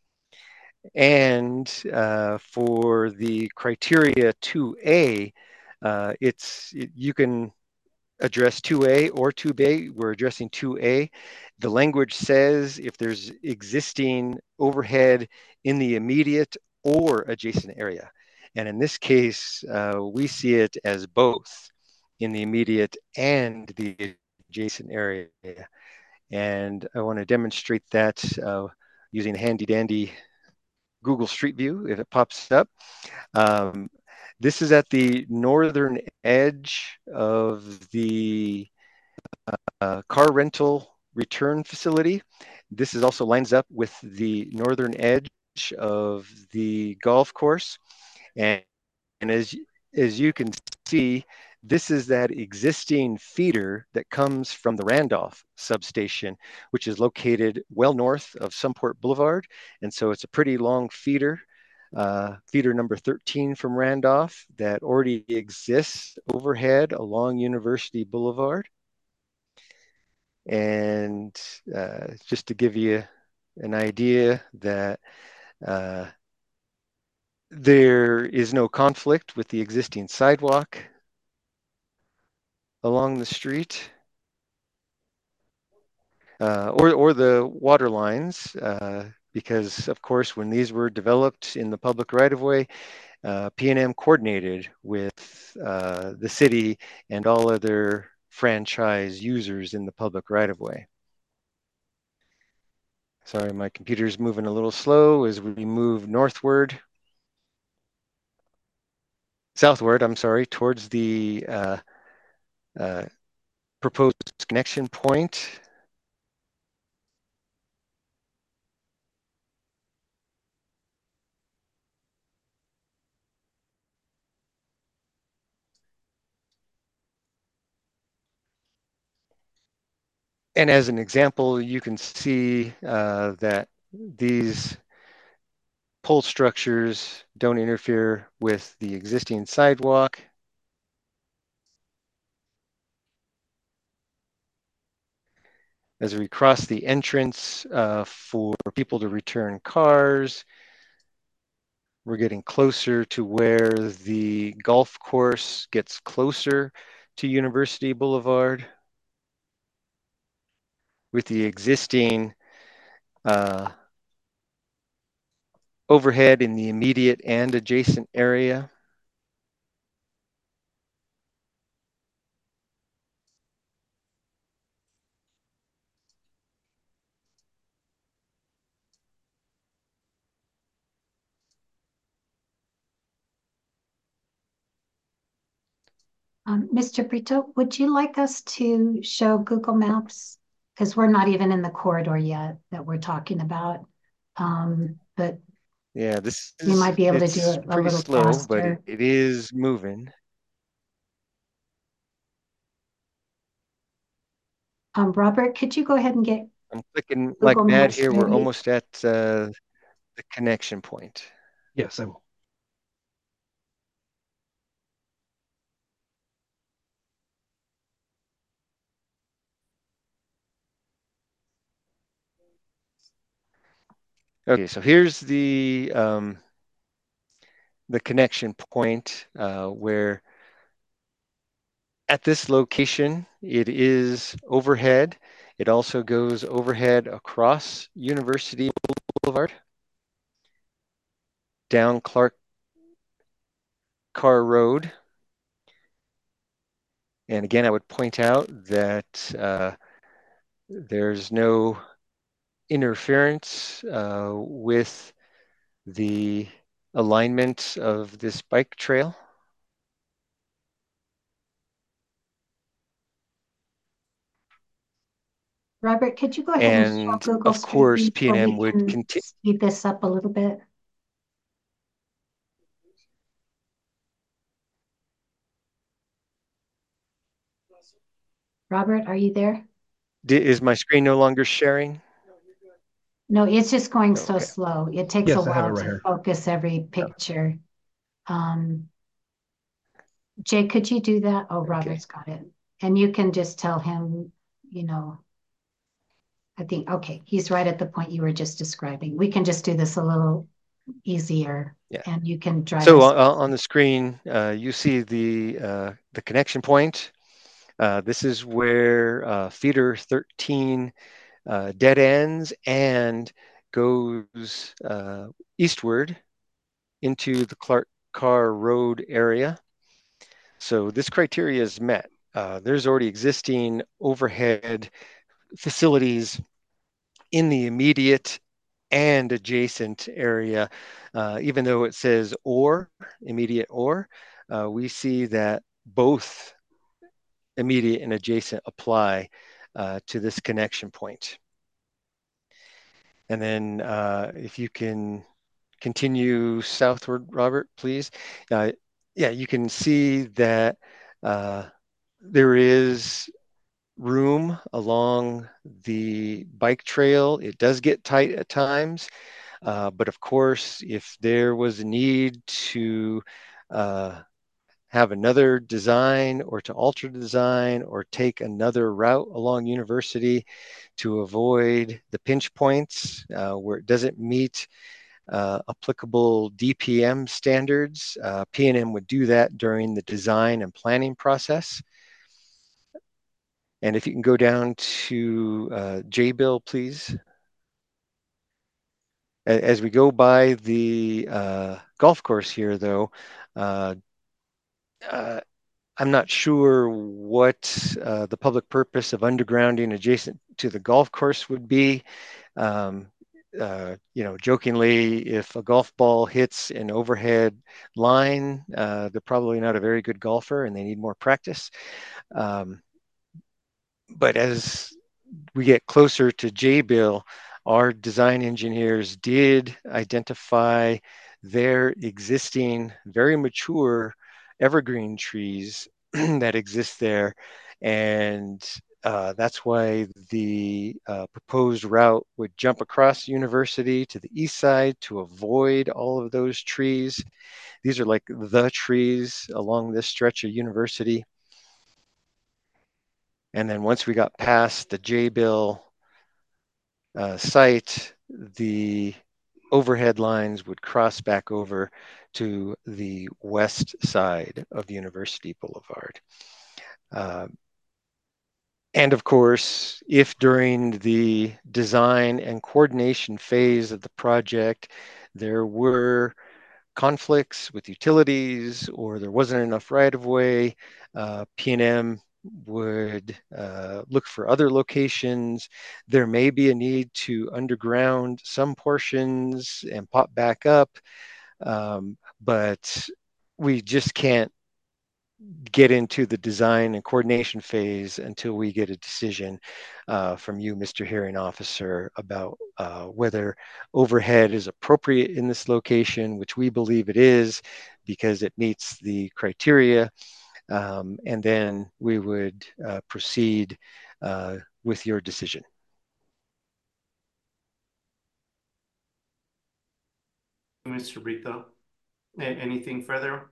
[SPEAKER 12] And uh, for the criteria two A, uh, it's it, you can address two A or two B. We're addressing two A. The language says if there's existing overhead in the immediate or adjacent area. And in this case, uh, we see it as both in the immediate and the adjacent area. And I want to demonstrate that uh, using handy dandy Google Street View if it pops up. Um, this is at the northern edge of the uh, car rental return facility. This is also lines up with the northern edge of the golf course. And, and as, as you can see, this is that existing feeder that comes from the Randolph substation, which is located well north of Sunport Boulevard. And so it's a pretty long feeder, uh, feeder number thirteen from Randolph that already exists overhead along University Boulevard. And uh, just to give you an idea that uh, there is no conflict with the existing sidewalk along the street uh, or, or the water lines, uh, because of course, when these were developed in the public right-of-way, uh, P and M coordinated with uh, the city and all other franchise users in the public right-of-way. Sorry, my computer's moving a little slow as we move northward. Southward, I'm sorry, towards the uh, uh, proposed connection point. And as an example, you can see uh, that these pole structures don't interfere with the existing sidewalk. As we cross the entrance uh, for people to return cars, we're getting closer to where the golf course gets closer to University Boulevard with the existing uh, overhead in the immediate and adjacent area.
[SPEAKER 2] Um, Mister Brito, would you like us to show Google Maps? Because we're not even in the corridor yet that we're talking about. Um, but
[SPEAKER 12] Yeah, this
[SPEAKER 2] you
[SPEAKER 12] is,
[SPEAKER 2] might be able to do
[SPEAKER 12] it's
[SPEAKER 2] it a
[SPEAKER 12] pretty
[SPEAKER 2] little
[SPEAKER 12] slow, but
[SPEAKER 2] faster.
[SPEAKER 12] it, it is moving.
[SPEAKER 2] Um, Robert, could you go ahead and get
[SPEAKER 12] I'm clicking
[SPEAKER 2] Google
[SPEAKER 12] like mad
[SPEAKER 2] Maps
[SPEAKER 12] here. We're
[SPEAKER 2] ready?
[SPEAKER 12] almost at uh, the connection point.
[SPEAKER 3] Yes, I will.
[SPEAKER 12] Okay, so here's the um, the connection point uh, where at this location, it is overhead. It also goes overhead across University Boulevard, down Clark Carr Road. And again, I would point out that uh, there's no interference uh, with the alignment of this bike trail.
[SPEAKER 2] Robert, could you go ahead and show
[SPEAKER 12] And
[SPEAKER 2] Google
[SPEAKER 12] of
[SPEAKER 2] Street
[SPEAKER 12] course,
[SPEAKER 2] View
[SPEAKER 12] P
[SPEAKER 2] so
[SPEAKER 12] and M
[SPEAKER 2] we
[SPEAKER 12] would
[SPEAKER 2] can
[SPEAKER 12] continue.
[SPEAKER 2] speed this up a little bit? Robert, are you there?
[SPEAKER 12] Is my screen no longer sharing?
[SPEAKER 2] No, it's just going so
[SPEAKER 12] Okay.
[SPEAKER 2] slow. It takes a
[SPEAKER 3] Yes, I have it
[SPEAKER 2] while
[SPEAKER 3] right
[SPEAKER 2] to
[SPEAKER 3] here.
[SPEAKER 2] focus every picture. Um, Jay, could you do that? Oh,
[SPEAKER 12] Okay.
[SPEAKER 2] Robert's got it. And you can just tell him, you know, I think, okay, he's right at the point you were just describing. We can just do this a little easier,
[SPEAKER 12] Yeah.
[SPEAKER 2] and you can drive
[SPEAKER 12] So
[SPEAKER 2] us.
[SPEAKER 12] uh, on the screen, uh, you see the uh, the connection point. Uh, this is where uh, feeder thirteen uh, dead ends and goes uh, eastward into the Clark Carr Road area. So this criteria is met. Uh, there's already existing overhead facilities in the immediate and adjacent area. Uh, even though it says or, immediate or, uh, we see that both immediate and adjacent apply uh, to this connection point. And then uh, if you can continue southward, Robert, please. Uh, yeah, you can see that uh, there is room along the bike trail. It does get tight at times, uh, but of course, if there was a need to uh, have another design or to alter the design or take another route along University to avoid the pinch points uh, where it doesn't meet uh, applicable D P M standards, uh, P and M would do that during the design and planning process. And if you can go down to uh, J-Bill, please. As we go by the uh, golf course here, though, uh, uh, I'm not sure what uh, the public purpose of undergrounding adjacent to the golf course would be. Um, uh, you know, jokingly, if a golf ball hits an overhead line, uh, they're probably not a very good golfer and they need more practice. Um, but as we get closer to J-Bill, our design engineers did identify their existing, very mature evergreen trees that exist there. And uh, that's why the uh, proposed route would jump across University to the east side to avoid all of those trees. These are like the trees along this stretch of University. And then once we got past the J-Bill uh, site, the overhead lines would cross back over to the west side of University Boulevard. Uh, and of course, if during the design and coordination phase of the project, there were conflicts with utilities or there wasn't enough right of way, uh, P and M would uh, look for other locations. There may be a need to underground some portions and pop back up, um, but we just can't get into the design and coordination phase until we get a decision uh, from you, Mister Hearing Officer, about uh, whether overhead is appropriate in this location, which we believe it is because it meets the criteria. Um, and then we would uh, proceed uh, with your decision.
[SPEAKER 1] Mister Brito, anything further?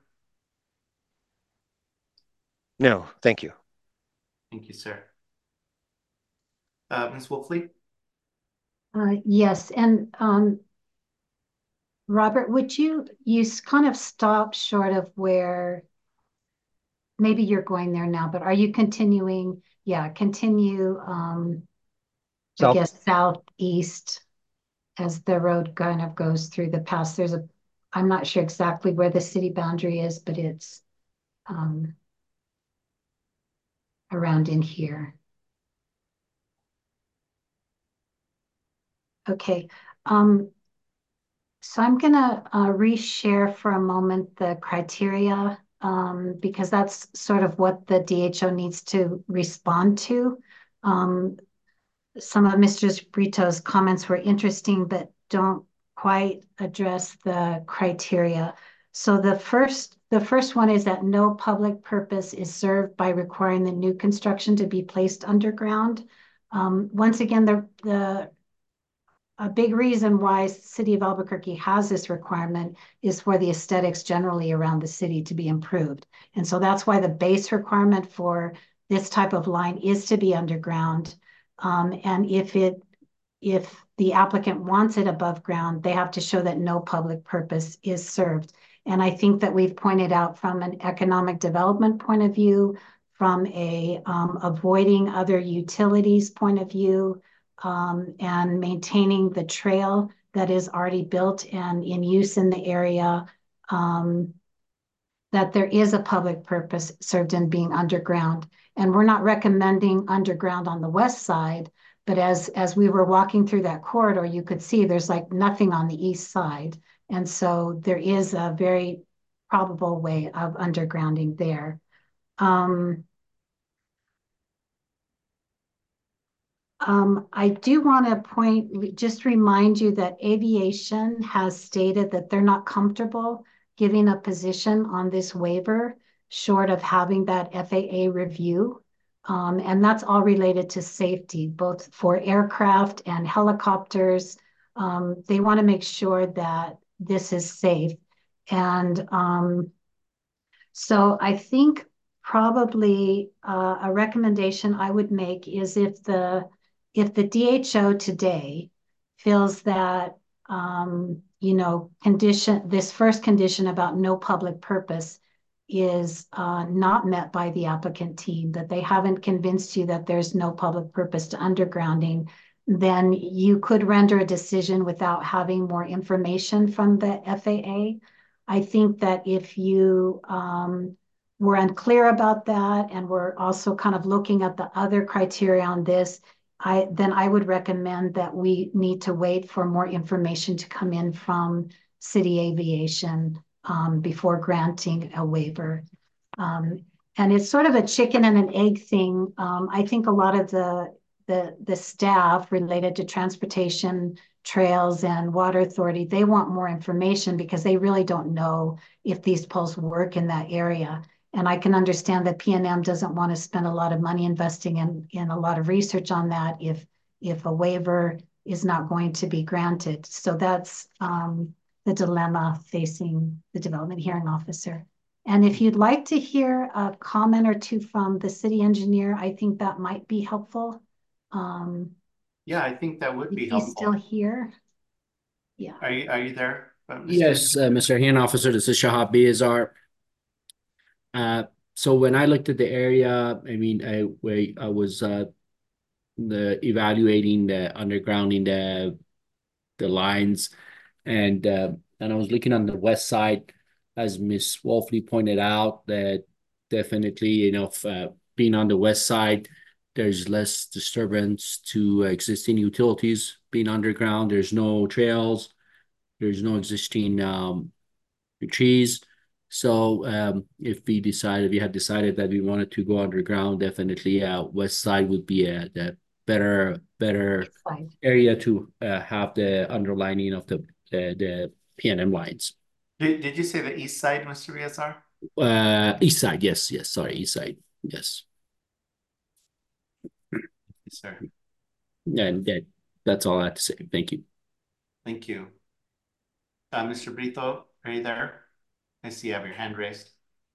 [SPEAKER 12] No, thank you.
[SPEAKER 1] Thank you, sir. Uh, Miz Wolfley?
[SPEAKER 2] Uh, yes, and um, Robert, would you, you s- kind of stop short of where, maybe you're going there now, but are you continuing? Yeah, continue, um, I
[SPEAKER 13] South.
[SPEAKER 2] guess, southeast as the road kind of goes through the pass. There's a, I'm not sure exactly where the city boundary is, but it's um, around in here. Okay. Um, so I'm gonna uh, reshare for a moment the criteria um, because that's sort of what the D H O needs to respond to. Um, some of Mister Brito's comments were interesting, but don't quite address the criteria. So the first, the first one is that no public purpose is served by requiring the new construction to be placed underground. Um, once again, the, the a big reason why City of Albuquerque has this requirement is for the aesthetics generally around the city to be improved. And so that's why the base requirement for this type of line is to be underground. Um, and if it, if the applicant wants it above ground, they have to show that no public purpose is served. And I think that we've pointed out from an economic development point of view, from a um, avoiding other utilities point of view, um, and maintaining the trail that is already built and in use in the area, um, that there is a public purpose served in being underground. And we're not recommending underground on the west side, but as, as we were walking through that corridor, you could see there's like nothing on the east side. And so there is a very probable way of undergrounding there. Um, Um, I do want to point, just remind you that aviation has stated that they're not comfortable giving a position on this waiver short of having that F A A review. Um, and that's all related to safety, both for aircraft and helicopters. Um, they want to make sure that this is safe. And um, so I think probably uh, a recommendation I would make is if the if the D H O today feels that um, you know condition this first condition about no public purpose is uh, not met by the applicant team, that they haven't convinced you that there's no public purpose to undergrounding, then you could render a decision without having more information from the F A A. I think that if you um, were unclear about that and we're also kind of looking at the other criteria on this, I then I would recommend that we need to wait for more information to come in from city aviation um, before granting a waiver. Um, and it's sort of a chicken and an egg thing. Um, I think a lot of the, the, the staff related to transportation, trails, and water authority, they want more information because they really don't know if these poles work in that area. And I can understand that P and M doesn't want to spend a lot of money investing in, in a lot of research on that if, if a waiver is not going to be granted. So that's um, the dilemma facing the development hearing officer. And if you'd like to hear a comment or two from the city engineer, I think that might be helpful. Um,
[SPEAKER 1] Yeah, I think that would be
[SPEAKER 2] He's
[SPEAKER 1] helpful.
[SPEAKER 2] still here. Yeah.
[SPEAKER 1] Are you, are you there? uh, Mister
[SPEAKER 13] Yes, uh, Mister Hearing Officer, this is Shahab Beazar. Uh, so when I looked at the area, I mean, I, we, I was uh, the evaluating the undergrounding the the lines, and uh, and I was looking on the west side, as Miss Wolfley pointed out, that definitely, you know, if, uh, being on the west side, there's less disturbance to existing utilities being underground. There's no trails, there's no existing um, trees. So um, if we decided, we had decided that we wanted to go underground, definitely uh, west side would be a the better better
[SPEAKER 2] Fine.
[SPEAKER 13] area to uh, have the underlining of the the, the P and M lines.
[SPEAKER 1] Did, did you say the east side, Mister Riazar?
[SPEAKER 13] Uh, east side, yes, yes, sorry, east side, yes.
[SPEAKER 1] Yes, sir.
[SPEAKER 13] And that that's all I have to say. Thank you.
[SPEAKER 1] Thank you. Uh, Mister Brito, are you there? I see you have your hand raised.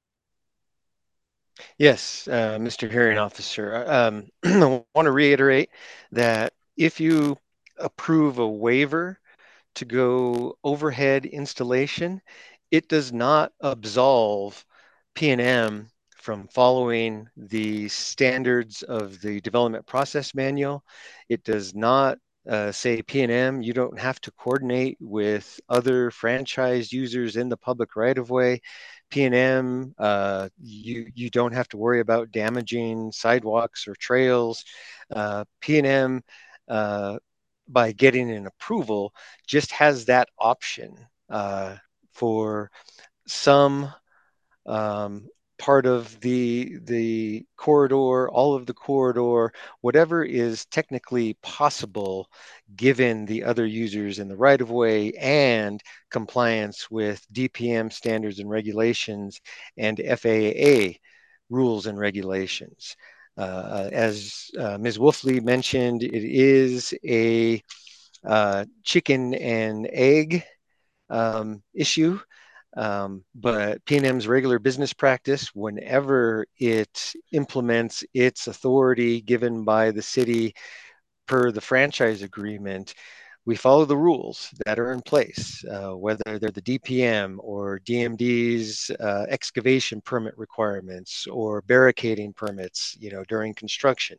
[SPEAKER 12] Yes, uh, Mister Hearing Officer, um, I want to reiterate that if you approve a waiver to go overhead installation, it does not absolve P and M from following the standards of the development process manual. It does not uh, say P and M, you don't have to coordinate with other franchise users in the public right of way. P and M, uh, you, you don't have to worry about damaging sidewalks or trails. Uh, P and M, uh, by getting an approval, just has that option uh, for some um, part of the the corridor, all of the corridor, whatever is technically possible given the other users in the right of way and compliance with D P M standards and regulations and F A A rules and regulations. Uh, as uh, Miz Wolfley mentioned, it is a uh, chicken and egg um, issue. Um, but P and M's regular business practice, whenever it implements its authority given by the city per the franchise agreement, we follow the rules that are in place, uh, whether they're the D P M or D M D's uh, excavation permit requirements or barricading permits, you know, during construction.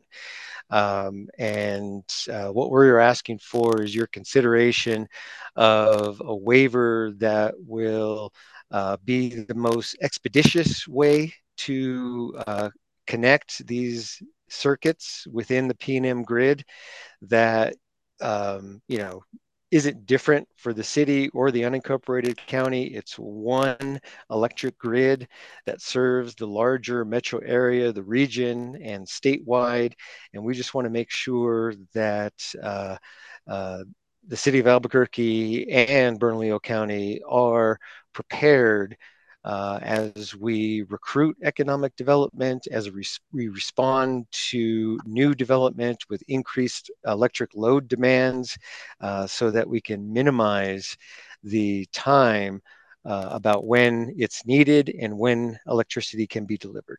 [SPEAKER 12] Um, and uh, what we're asking for is your consideration of a waiver that will uh, be the most expeditious way to uh, connect these circuits within the P and M grid that, um, you know, isn't different for the city or the unincorporated county. It's one electric grid that serves the larger metro area, the region, and statewide. And we just want to make sure that uh, uh, the city of Albuquerque and Bernalillo County are prepared uh, as we recruit economic development, as we, we respond to new development with increased electric load demands, uh, so that we can minimize the time uh, about when it's needed and when electricity can be delivered.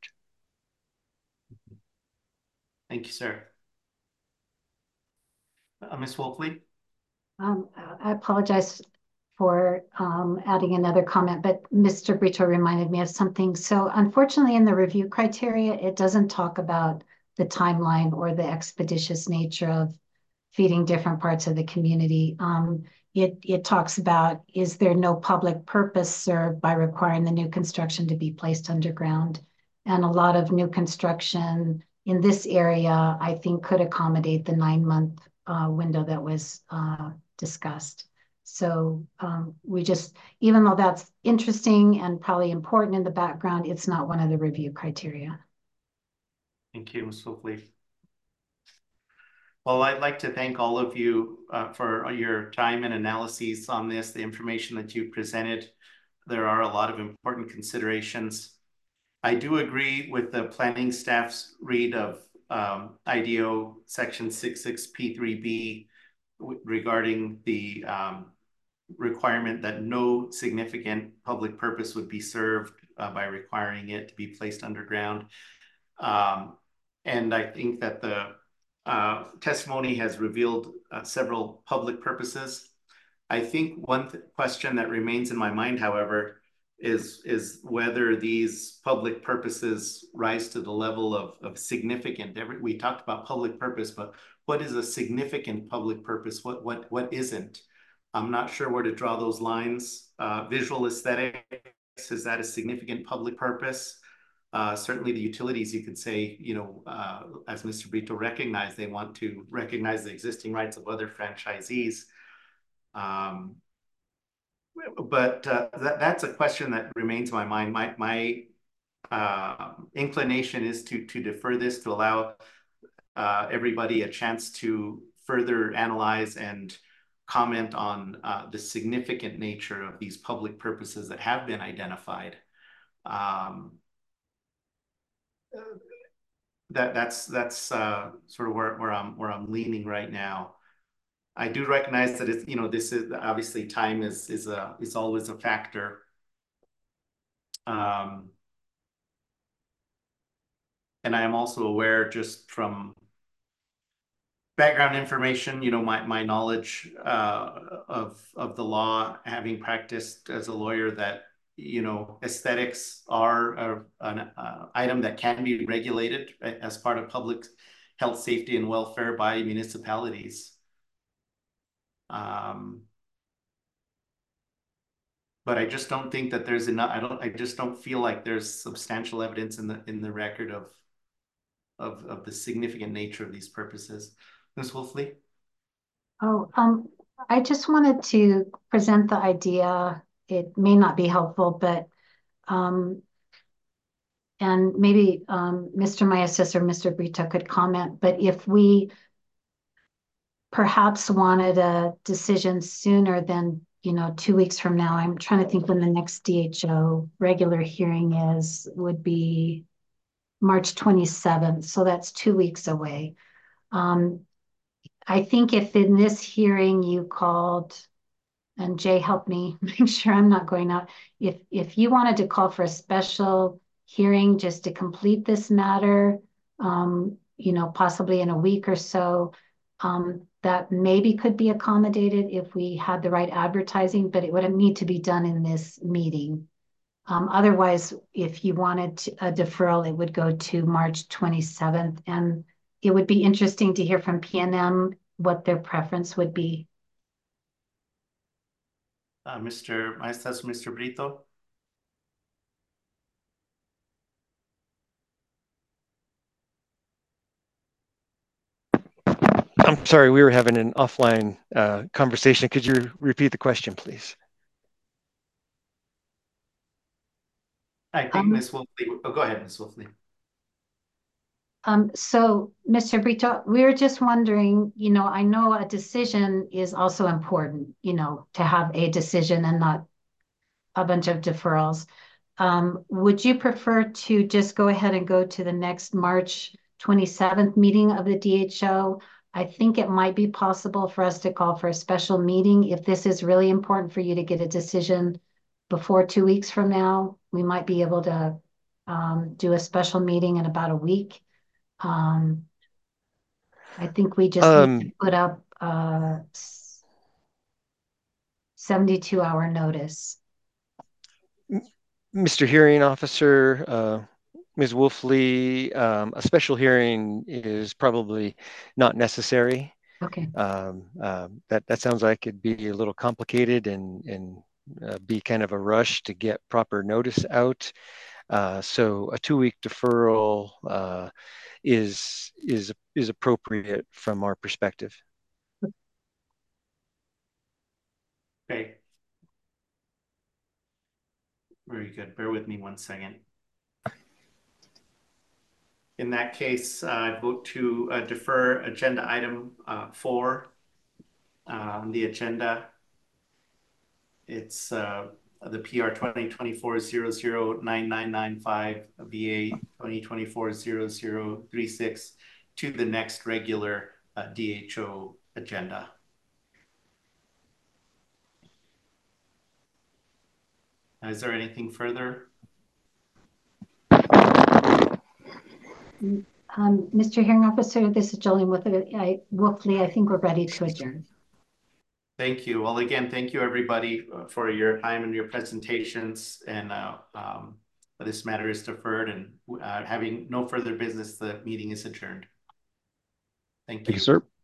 [SPEAKER 1] Thank you, sir. Uh, Miz Wolfley?
[SPEAKER 2] Um, I apologize for um, adding another comment, but Mister Brito reminded me of something. So unfortunately, in the review criteria, it doesn't talk about the timeline or the expeditious nature of feeding different parts of the community. Um, it, it talks about, is there no public purpose served by requiring the new construction to be placed underground? And a lot of new construction in this area, I think, could accommodate the nine-month uh, window that was uh, discussed. So um, we just, even though that's interesting and probably important in the background, it's not one of the review criteria.
[SPEAKER 1] Thank you, Miz Wolfley. Well, I'd like to thank all of you uh, for your time and analyses on this, the information that you presented. There are a lot of important considerations. I do agree with the planning staff's read of um, I D O section six six P three B regarding the um, requirement that no significant public purpose would be served uh, by requiring it to be placed underground. Um, and I think that the uh, testimony has revealed uh, several public purposes. I think one th question that remains in my mind, however, is, is whether these public purposes rise to the level of, of significant. Every, we talked about public purpose, but what is a significant public purpose? What, what, what isn't? I'm not sure where to draw those lines. Uh, visual aesthetics, is that a significant public purpose? Uh, certainly the utilities, you could say, you know, uh, as Mister Brito recognized, they want to recognize the existing rights of other franchisees. Um, but uh, that, that's a question that remains in my mind. My, my uh, inclination is to, to defer this, to allow uh, everybody a chance to further analyze and comment on uh, the significant nature of these public purposes that have been identified. Um, that that's that's uh, sort of where, where I'm where I'm leaning right now. I do recognize that it's, you know, this is obviously time is is a is always a factor. Um, and I am also aware, just from background information, you know, my, my knowledge uh, of, of the law, having practiced as a lawyer, that, you know, aesthetics are a, an uh, item that can be regulated as part of public health, safety, and welfare by municipalities. Um, but I just don't think that there's enough. I don't. I just don't feel like there's substantial evidence in the in the record of of of the significant nature of these purposes. Miz Wolfley?
[SPEAKER 2] Oh, um, I just wanted to present the idea. It may not be helpful, but um, and maybe um, Mister Maestas or Mister Brito could comment. But if we perhaps wanted a decision sooner than, you know, two weeks from now, I'm trying to think when the next D H O regular hearing is, would be March twenty-seventh. So that's two weeks away. Um, I think if in this hearing you called, and Jay helped me make sure I'm not going out, if if you wanted to call for a special hearing just to complete this matter, um, you know, possibly in a week or so, um, that maybe could be accommodated if we had the right advertising, but it would need to be done in this meeting. Um, otherwise, if you wanted to, a deferral, it would go to March twenty-seventh, and it would be interesting to hear from P N M what their preference would be.
[SPEAKER 1] Uh, Mister Maestas, Mister Brito?
[SPEAKER 12] I'm sorry, we were having an offline uh, conversation. Could you repeat the question, please?
[SPEAKER 1] I think
[SPEAKER 2] Um,
[SPEAKER 1] Miz Wolfley. Oh, go ahead, Miz Wolfley.
[SPEAKER 2] Um, so, Mister Brito, we were just wondering, you know, I know a decision is also important, you know, to have a decision and not a bunch of deferrals. Um, would you prefer to just go ahead and go to the next March twenty-seventh meeting of the D H O? I think it might be possible for us to call for a special meeting. If this is really important for you to get a decision before two weeks from now, we might be able to um, do a special meeting in about a week. Um, I think we just
[SPEAKER 12] Um,
[SPEAKER 2] need to put up a seventy-two hour notice.
[SPEAKER 12] Mister Hearing Officer, uh, Miz Wolfley, um, a special hearing is probably not necessary.
[SPEAKER 2] Okay.
[SPEAKER 12] Um, uh, that that sounds like it'd be a little complicated and and uh, be kind of a rush to get proper notice out. Uh, so a two-week deferral uh, is is is appropriate from our perspective.
[SPEAKER 1] Okay. Very good. Bear with me one second. In that case, uh, I vote to uh, defer agenda item uh, four uh, on the agenda. It's uh, the P R twenty twenty-four zero zero nine nine nine five, V A twenty twenty-four zero zero three six to the next regular uh, D H O agenda. Is there anything further?
[SPEAKER 2] Um, Mister Hearing Officer, this is Jolene Wolfley. I, Wolfley. I think we're ready to adjourn.
[SPEAKER 1] Thank you. Well, again, thank you everybody for your time and your presentations. And uh, um, this matter is deferred, and uh, having no further business, the meeting is adjourned. Thank you.
[SPEAKER 8] Thank you, sir.